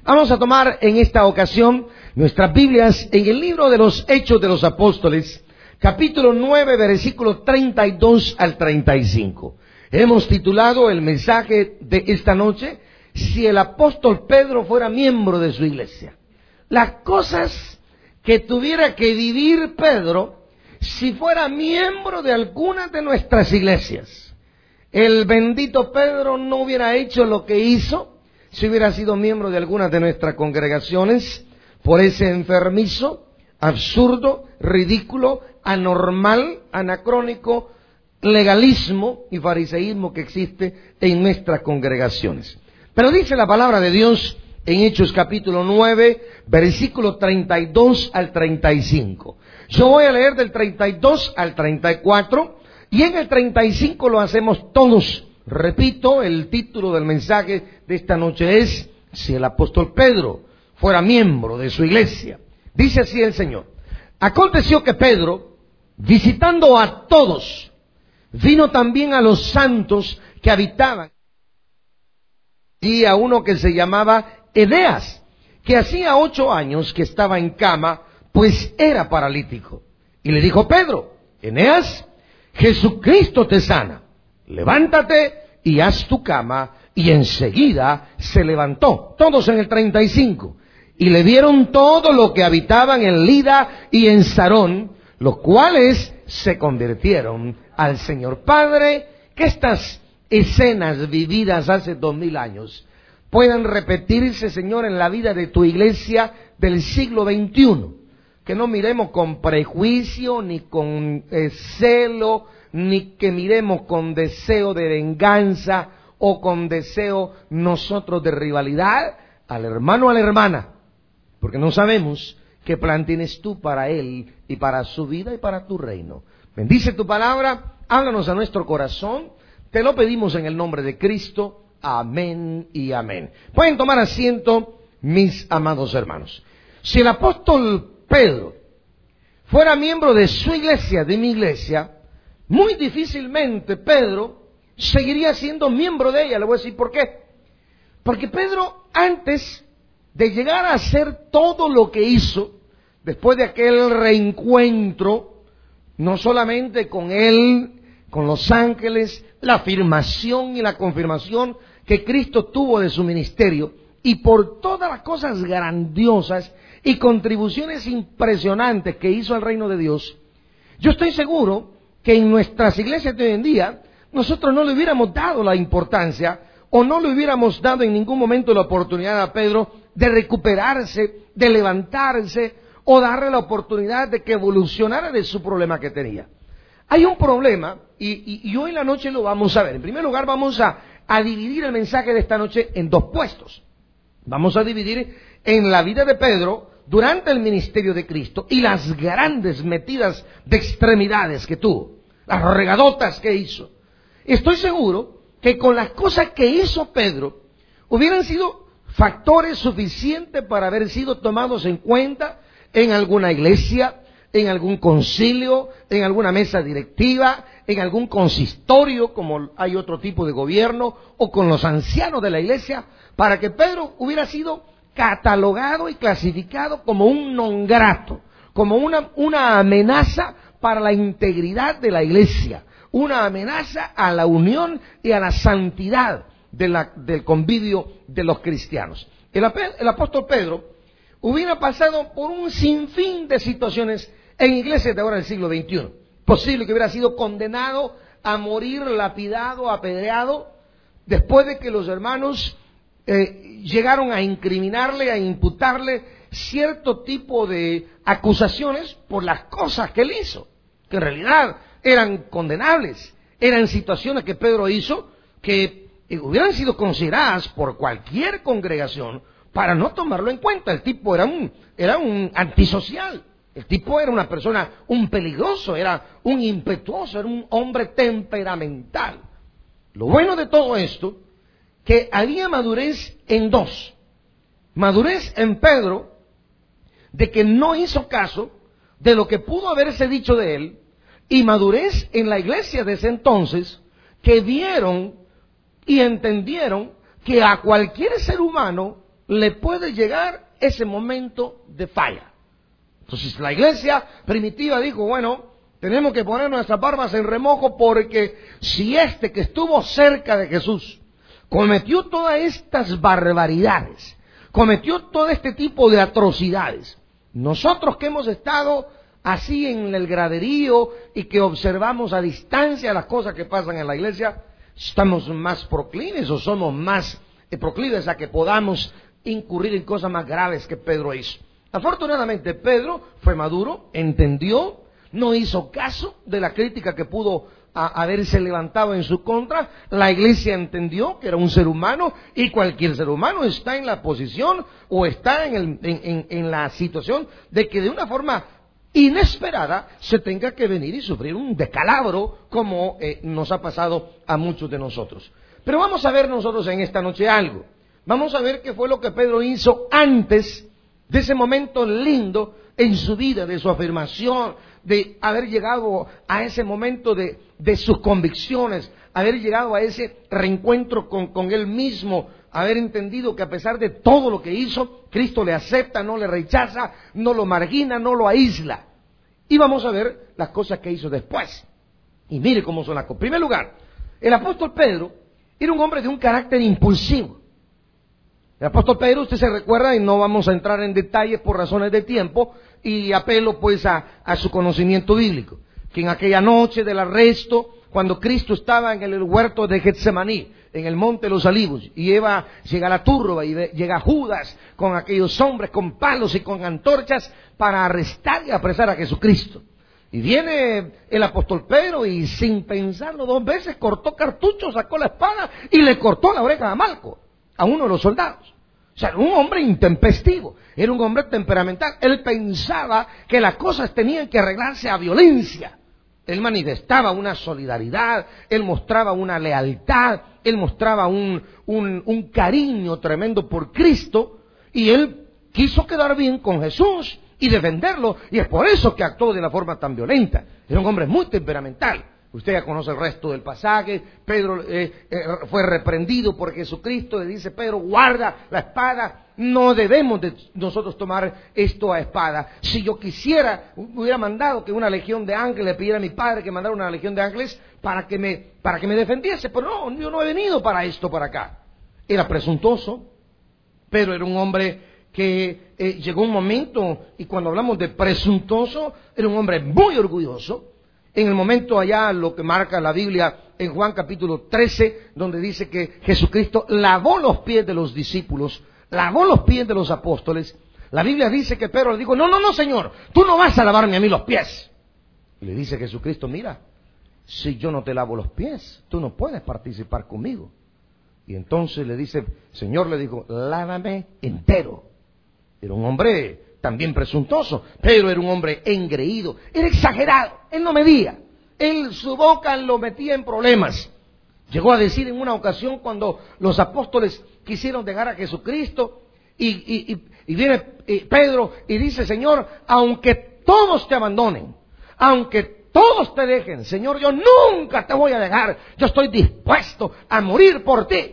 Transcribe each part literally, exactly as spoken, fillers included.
Vamos a tomar en esta ocasión nuestras Biblias en el libro de los Hechos de los Apóstoles, capítulo nueve, versículos treinta y dos al treinta y cinco. Hemos titulado el mensaje de esta noche, si el apóstol Pedro fuera miembro de su iglesia. Las cosas que tuviera que vivir Pedro si fuera miembro de alguna de nuestras iglesias. El bendito Pedro no hubiera hecho lo que hizo si hubiera sido miembro de alguna de nuestras congregaciones, por ese enfermizo, absurdo, ridículo, anormal, anacrónico, legalismo y fariseísmo que existe en nuestras congregaciones. Pero dice la palabra de Dios en Hechos capítulo nueve, versículos treinta y dos al treinta y cinco. Yo voy a leer del treinta y dos al treinta y cuatro y en el treinta y cinco lo hacemos todos. Repito, el título del mensaje de esta noche es, si el apóstol Pedro fuera miembro de su iglesia. Dice así el Señor: aconteció que Pedro, visitando a todos, vino también a los santos que habitaban, y a uno que se llamaba Eneas, que hacía ocho años que estaba en cama, pues era paralítico. Y le dijo Pedro: Eneas, Jesucristo te sana, levántate y haz tu cama. Y enseguida se levantó. Todos en el treinta y cinco. Y le vieron todo lo que habitaban en Lida y en Sarón, los cuales se convirtieron al Señor. Padre, que estas escenas vividas hace dos mil años puedan repetirse, Señor, en la vida de tu iglesia del siglo veintiuno. Que no miremos con prejuicio, ni con eh, celo, ni que miremos con deseo de venganza o con deseo nosotros de rivalidad al hermano o a la hermana, porque no sabemos qué plan tienes tú para él y para su vida y para tu reino. Bendice tu palabra, háblanos a nuestro corazón, te lo pedimos en el nombre de Cristo, amén y amén. Pueden tomar asiento, mis amados hermanos. Si el apóstol Pedro fuera miembro de su iglesia, de mi iglesia, muy difícilmente Pedro seguiría siendo miembro de ella. Le voy a decir por qué. Porque Pedro, antes de llegar a hacer todo lo que hizo, después de aquel reencuentro, no solamente con él, con los ángeles, la afirmación y la confirmación que Cristo tuvo de su ministerio, y por todas las cosas grandiosas y contribuciones impresionantes que hizo al reino de Dios, yo estoy seguro que en nuestras iglesias de hoy en día nosotros no le hubiéramos dado la importancia o no le hubiéramos dado en ningún momento la oportunidad a Pedro de recuperarse, de levantarse o darle la oportunidad de que evolucionara de su problema que tenía. Hay un problema y, y, y hoy en la noche lo vamos a ver. En primer lugar vamos a, a dividir el mensaje de esta noche en dos puestos. Vamos a dividir en la vida de Pedro durante el ministerio de Cristo y las grandes metidas de extremidades que tuvo, las regadotas que hizo. Estoy seguro que con las cosas que hizo Pedro hubieran sido factores suficientes para haber sido tomados en cuenta en alguna iglesia, en algún concilio, en alguna mesa directiva, en algún consistorio, como hay otro tipo de gobierno, o con los ancianos de la iglesia, para que Pedro hubiera sido catalogado y clasificado como un non grato, como una, una amenaza para la integridad de la iglesia, una amenaza a la unión y a la santidad de la, del convivio de los cristianos. El, el apóstol Pedro hubiera pasado por un sinfín de situaciones en iglesias de ahora del siglo veintiuno. Posible que hubiera sido condenado a morir lapidado, apedreado, después de que los hermanos eh, llegaron a incriminarle, a imputarle cierto tipo de acusaciones por las cosas que él hizo, que en realidad eran condenables, eran situaciones que Pedro hizo que hubieran sido consideradas por cualquier congregación para no tomarlo en cuenta. El tipo era un, era un antisocial, el tipo era una persona, un peligroso, era un impetuoso, era un hombre temperamental. Lo bueno de todo esto, que había madurez en dos. Madurez en Pedro, de que no hizo caso de lo que pudo haberse dicho de él, y madurez en la iglesia de ese entonces, que vieron y entendieron que a cualquier ser humano le puede llegar ese momento de falla. Entonces la iglesia primitiva dijo, bueno, tenemos que poner nuestras barbas en remojo porque si este que estuvo cerca de Jesús cometió todas estas barbaridades, cometió todo este tipo de atrocidades, nosotros que hemos estado así en el graderío y que observamos a distancia las cosas que pasan en la iglesia, estamos más proclives o somos más proclives a que podamos incurrir en cosas más graves que Pedro hizo. Afortunadamente Pedro fue maduro, entendió, no hizo caso de la crítica que pudo a, haberse levantado en su contra. La iglesia entendió que era un ser humano y cualquier ser humano está en la posición o está en, el, en, en, en la situación de que de una forma inesperada se tenga que venir y sufrir un descalabro como eh, nos ha pasado a muchos de nosotros. Pero vamos a ver nosotros en esta noche algo. Vamos a ver qué fue lo que Pedro hizo antes de ese momento lindo en su vida, de su afirmación, de haber llegado a ese momento de, de sus convicciones, haber llegado a ese reencuentro con, con él mismo, haber entendido que a pesar de todo lo que hizo, Cristo le acepta, no le rechaza, no lo margina, no lo aísla. Y vamos a ver las cosas que hizo después. Y mire cómo son las cosas. En primer lugar, el apóstol Pedro era un hombre de un carácter impulsivo. El apóstol Pedro, usted se recuerda, y no vamos a entrar en detalles por razones de tiempo, y apelo pues a, a su conocimiento bíblico, que en aquella noche del arresto, cuando Cristo estaba en el huerto de Getsemaní, en el monte de los Olivos, y Eva, llega la turba y ve, llega Judas con aquellos hombres con palos y con antorchas para arrestar y apresar a Jesucristo. Y viene el apóstol Pedro y sin pensarlo dos veces cortó cartucho, sacó la espada y le cortó la oreja a Malco, a uno de los soldados. O sea, era un hombre intempestivo, era un hombre temperamental. Él pensaba que las cosas tenían que arreglarse a violencia. Él manifestaba una solidaridad, él mostraba una lealtad, él mostraba un, un, un cariño tremendo por Cristo, y él quiso quedar bien con Jesús y defenderlo, y es por eso que actuó de una forma tan violenta. Era un hombre muy temperamental. Usted ya conoce el resto del pasaje. Pedro eh, eh, fue reprendido por Jesucristo. Le dice, Pedro, guarda la espada. No debemos de nosotros tomar esto a espada. Si yo quisiera, hubiera mandado que una legión de ángeles, le pidiera a mi padre que mandara una legión de ángeles para que me, para que me defendiese. Pero no, yo no he venido para esto, para acá. Era presuntuoso. Pedro era un hombre que eh, llegó un momento, y cuando hablamos de presuntuoso, era un hombre muy orgulloso. En el momento allá, lo que marca la Biblia en Juan capítulo trece, donde dice que Jesucristo lavó los pies de los discípulos, lavó los pies de los apóstoles. La Biblia dice que Pedro le dijo, no, no, no, Señor, tú no vas a lavarme a mí los pies. Y le dice Jesucristo, mira, si yo no te lavo los pies, tú no puedes participar conmigo. Y entonces le dice, Señor, le dijo, lávame entero. Era un hombre también presuntuoso. Pedro era un hombre engreído, era exagerado, él no medía, él su boca lo metía en problemas. Llegó a decir en una ocasión cuando los apóstoles quisieron dejar a Jesucristo y, y, y, y viene Pedro y dice, Señor, aunque todos te abandonen, aunque todos te dejen, Señor, yo nunca te voy a dejar, yo estoy dispuesto a morir por ti.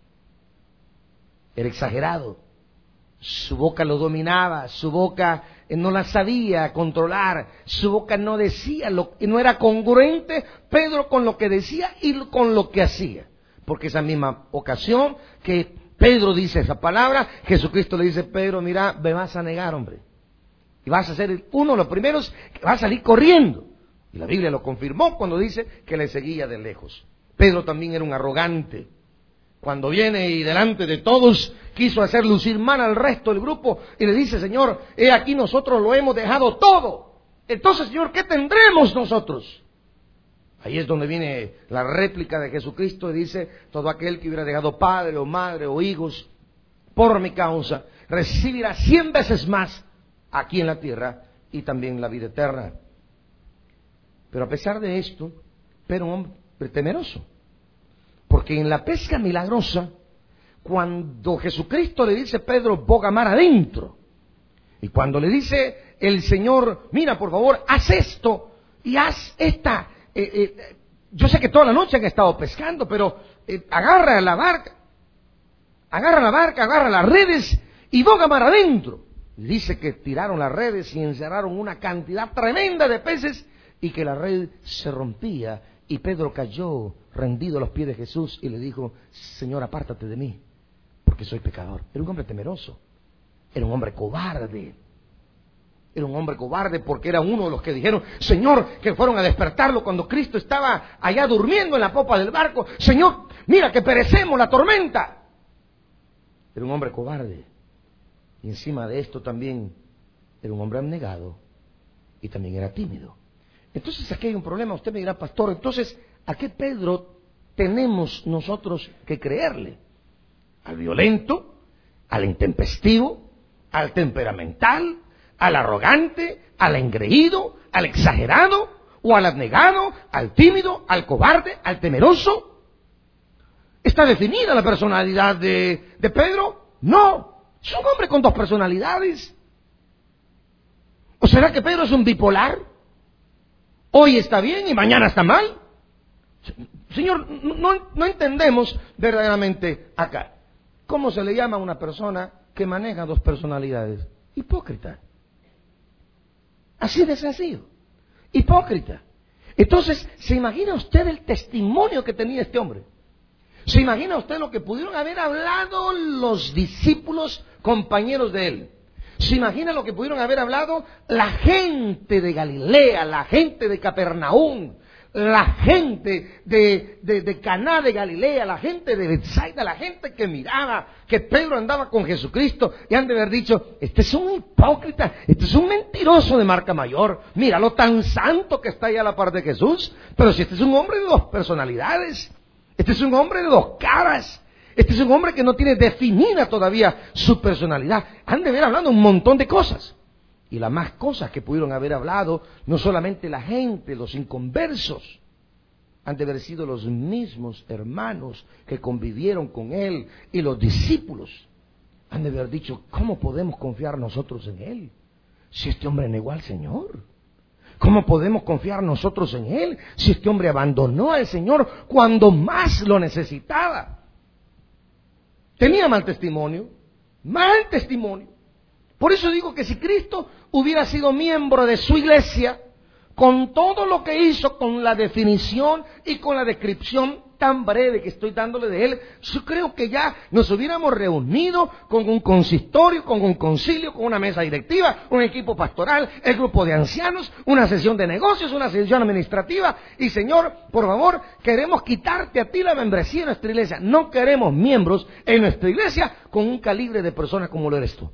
Era exagerado. Su boca lo dominaba, su boca no la sabía controlar, su boca no decía, lo, no era congruente Pedro con lo que decía y con lo que hacía. Porque esa misma ocasión que Pedro dice esa palabra, Jesucristo le dice, Pedro, mira, me vas a negar, hombre. Y vas a ser uno de los primeros que va a salir corriendo. Y la Biblia lo confirmó cuando dice que le seguía de lejos. Pedro también era un arrogante. Cuando viene y delante de todos quiso hacer lucir mal al resto del grupo y le dice, Señor, he aquí nosotros lo hemos dejado todo. Entonces, Señor, ¿qué tendremos nosotros? Ahí es donde viene la réplica de Jesucristo y dice, todo aquel que hubiera dejado padre o madre o hijos por mi causa, recibirá cien veces más aquí en la tierra y también la vida eterna. Pero a pesar de esto, pero un hombre temeroso. Porque en la pesca milagrosa, cuando Jesucristo le dice a Pedro, boga mar adentro, y cuando le dice el Señor, mira por favor, haz esto, y haz esta, eh, eh, yo sé que toda la noche han estado pescando, pero eh, agarra la barca, agarra la barca, agarra las redes, y boga mar adentro. Dice que tiraron las redes y encerraron una cantidad tremenda de peces y que la red se rompía. Y Pedro cayó rendido a los pies de Jesús y le dijo: Señor, apártate de mí, porque soy pecador. Era un hombre temeroso, era un hombre cobarde. Era un hombre cobarde porque era uno de los que dijeron: Señor, que fueron a despertarlo cuando Cristo estaba allá durmiendo en la popa del barco. Señor, mira que perecemos, la tormenta. Era un hombre cobarde. Y encima de esto también era un hombre abnegado y también era tímido. Entonces aquí hay un problema. Usted me dirá: pastor, entonces, ¿a qué Pedro tenemos nosotros que creerle? ¿Al violento? ¿Al intempestivo? ¿Al temperamental? ¿Al arrogante? ¿Al engreído? ¿Al exagerado? ¿O al abnegado? ¿Al tímido? ¿Al cobarde? ¿Al temeroso? ¿Está definida la personalidad de, de Pedro? No. Es un hombre con dos personalidades. ¿O será que Pedro es un bipolar? Hoy está bien y mañana está mal. Señor, no, no entendemos verdaderamente acá. ¿Cómo se le llama a una persona que maneja dos personalidades? Hipócrita. Así de sencillo. Hipócrita. Entonces, ¿se imagina usted el testimonio que tenía este hombre? ¿Se imagina usted lo que pudieron haber hablado los discípulos, compañeros de él? ¿Se imagina lo que pudieron haber hablado la gente de Galilea, la gente de Capernaum, la gente de, de, de Caná de Galilea, la gente de Betsaida, la gente que miraba que Pedro andaba con Jesucristo y han de haber dicho: este es un hipócrita, este es un mentiroso de marca mayor, míralo tan santo que está ahí a la par de Jesús, pero si este es un hombre de dos personalidades, este es un hombre de dos caras, este es un hombre que no tiene definida todavía su personalidad. Han de haber hablado un montón de cosas. Y las más cosas que pudieron haber hablado, no solamente la gente, los inconversos, han de haber sido los mismos hermanos que convivieron con él y los discípulos. Han de haber dicho: ¿cómo podemos confiar nosotros en él si este hombre negó al Señor? ¿Cómo podemos confiar nosotros en él si este hombre abandonó al Señor cuando más lo necesitaba? Tenía mal testimonio, mal testimonio. Por eso digo que si Cristo hubiera sido miembro de su iglesia, con todo lo que hizo, con la definición y con la descripción tan breve que estoy dándole de él, yo creo que ya nos hubiéramos reunido con un consistorio, con un concilio, con una mesa directiva, un equipo pastoral, el grupo de ancianos, una sesión de negocios, una sesión administrativa. Y Señor, por favor, queremos quitarte a ti la membresía de nuestra iglesia. No queremos miembros en nuestra iglesia con un calibre de personas como lo eres tú.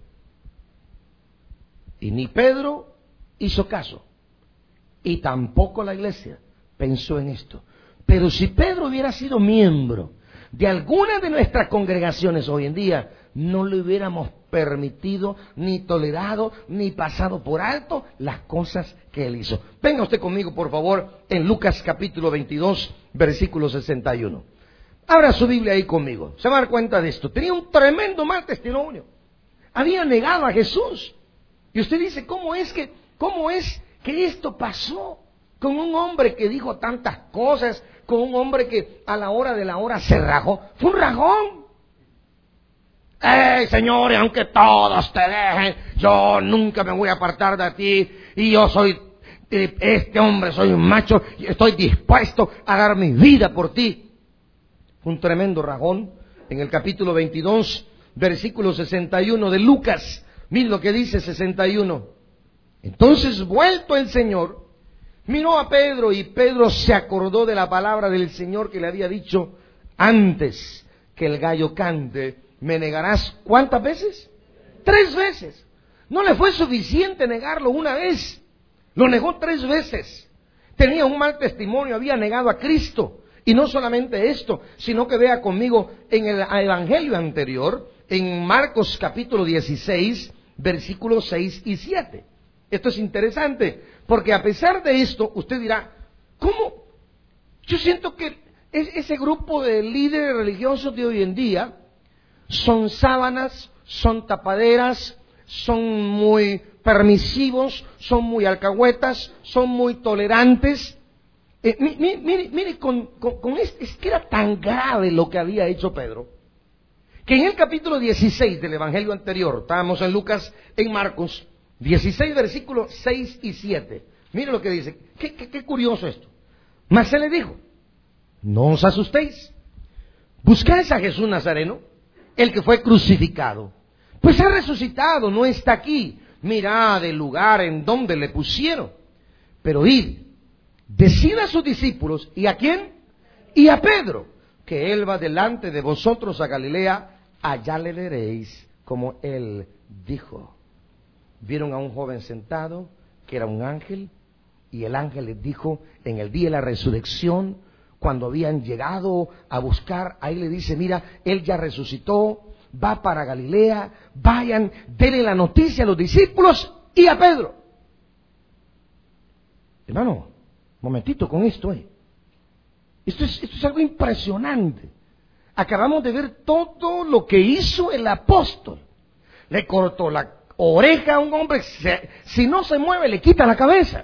Y ni Pedro hizo caso. Y tampoco la iglesia pensó en esto. Pero si Pedro hubiera sido miembro de alguna de nuestras congregaciones hoy en día, no le hubiéramos permitido, ni tolerado, ni pasado por alto las cosas que él hizo. Venga usted conmigo, por favor, en Lucas capítulo veintidós, versículo sesenta y uno. Abra su Biblia ahí conmigo. Se va a dar cuenta de esto. Tenía un tremendo mal testimonio. Había negado a Jesús. Y usted dice: ¿cómo es que, cómo es que esto pasó con un hombre que dijo tantas cosas, con un hombre que a la hora de la hora se rajó? Fue un rajón. ¡Ey, señores, aunque todos te dejen, yo nunca me voy a apartar de ti, y yo soy eh, este hombre, soy un macho, y estoy dispuesto a dar mi vida por ti! Fue un tremendo rajón. En el capítulo veintidós, versículo sesenta y uno de Lucas, mire lo que dice sesenta y uno. Entonces, vuelto el Señor, miró a Pedro, y Pedro se acordó de la palabra del Señor que le había dicho: antes que el gallo cante, me negarás. ¿Cuántas veces? Tres veces. No le fue suficiente negarlo una vez, lo negó tres veces. Tenía un mal testimonio, había negado a Cristo. Y no solamente esto, sino que vea conmigo en el evangelio anterior, en Marcos capítulo dieciséis, versículos seis y siete. Esto es interesante, porque a pesar de esto, usted dirá: ¿cómo? Yo siento que ese grupo de líderes religiosos de hoy en día son sábanas, son tapaderas, son muy permisivos, son muy alcahuetas, son muy tolerantes. Eh, mire, mire, mire con, con, con este, es que era tan grave lo que había hecho Pedro, que en el capítulo dieciséis del Evangelio anterior, estábamos en Lucas, en Marcos, dieciséis, versículos seis y siete. Mire lo que dice. Qué, qué, qué curioso esto. Mas se le dijo, no os asustéis, buscáis a Jesús Nazareno, el que fue crucificado. Pues ha resucitado, no está aquí. Mirad el lugar en donde le pusieron. Pero id, decid a sus discípulos, ¿y a quién? Y a Pedro, que él va delante de vosotros a Galilea, allá le veréis como él dijo. Vieron a un joven sentado, que era un ángel, y el ángel les dijo, en el día de la resurrección, cuando habían llegado a buscar, ahí le dice, mira, él ya resucitó, va para Galilea, vayan, denle la noticia a los discípulos y a Pedro. Hermano, momentito con esto, eh. Esto es, esto es algo impresionante. Acabamos de ver todo lo que hizo el apóstol. Le cortó la oreja a un hombre, se, si no se mueve le quita la cabeza.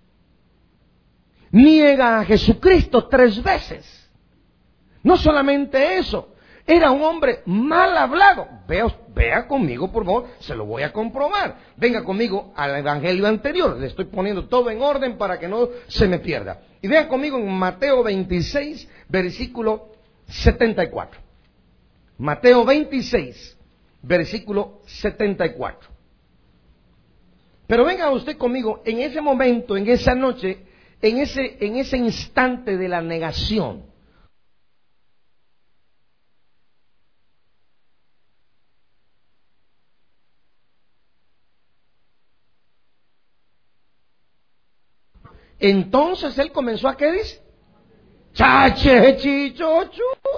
Niega a Jesucristo tres veces. No solamente eso, era un hombre mal hablado. Vea, vea conmigo, por favor, se lo voy a comprobar. Venga conmigo al evangelio anterior. Le estoy poniendo todo en orden para que no se me pierda. Y vea conmigo en Mateo veintiséis, versículo setenta y cuatro. Mateo veintiséis, versículo setenta y cuatro. Pero venga usted conmigo en ese momento, en esa noche, en ese, en ese instante de la negación. Entonces él comenzó a, ¿qué dice? Chache, chichochu.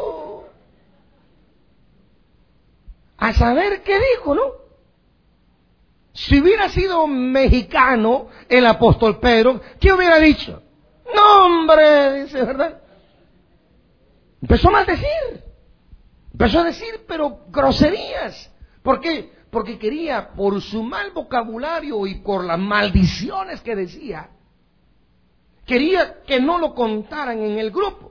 A saber qué dijo, ¿no? Si hubiera sido mexicano el apóstol Pedro, ¿qué hubiera dicho? No, hombre, dice, ¿verdad? Empezó a maldecir. Empezó a decir, pero groserías. ¿Por qué? Porque quería, por su mal vocabulario y por las maldiciones que decía, quería que no lo contaran en el grupo.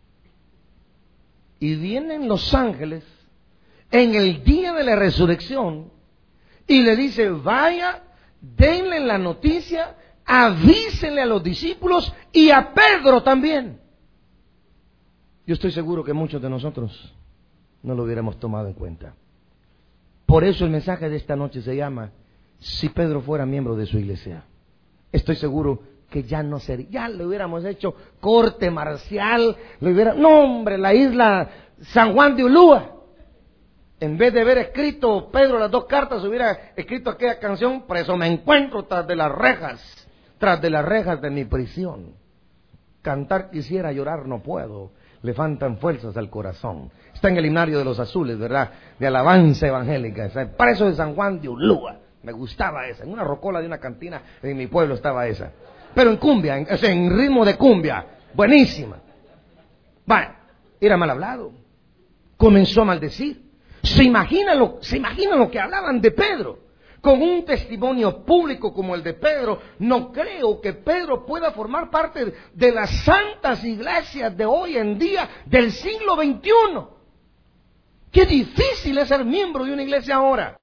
Y vienen los ángeles en el día de la resurrección y le dice, vaya, denle la noticia, avísenle a los discípulos y a Pedro también. Yo estoy seguro que muchos de nosotros no lo hubiéramos tomado en cuenta. Por eso el mensaje de esta noche se llama, si Pedro fuera miembro de su iglesia. Estoy seguro que ya no sería, ya le hubiéramos hecho corte marcial, le hubiera, no hombre, la isla San Juan de Ulúa. En vez de haber escrito Pedro las dos cartas, hubiera escrito aquella canción, por eso me encuentro tras de las rejas, tras de las rejas de mi prisión. Cantar quisiera, llorar no puedo, le faltan fuerzas al corazón. Está en el himnario de los azules, ¿verdad? De alabanza evangélica, es el preso de San Juan de Ulúa. Me gustaba esa, en una rocola de una cantina en mi pueblo estaba esa. Pero en cumbia, en, o sea, en ritmo de cumbia, buenísima. Bueno, era mal hablado, comenzó a maldecir. ¿Se imaginan lo, se imaginan lo que hablaban de Pedro? Con un testimonio público como el de Pedro, no creo que Pedro pueda formar parte de las santas iglesias de hoy en día del siglo veintiuno. Qué difícil es ser miembro de una iglesia ahora.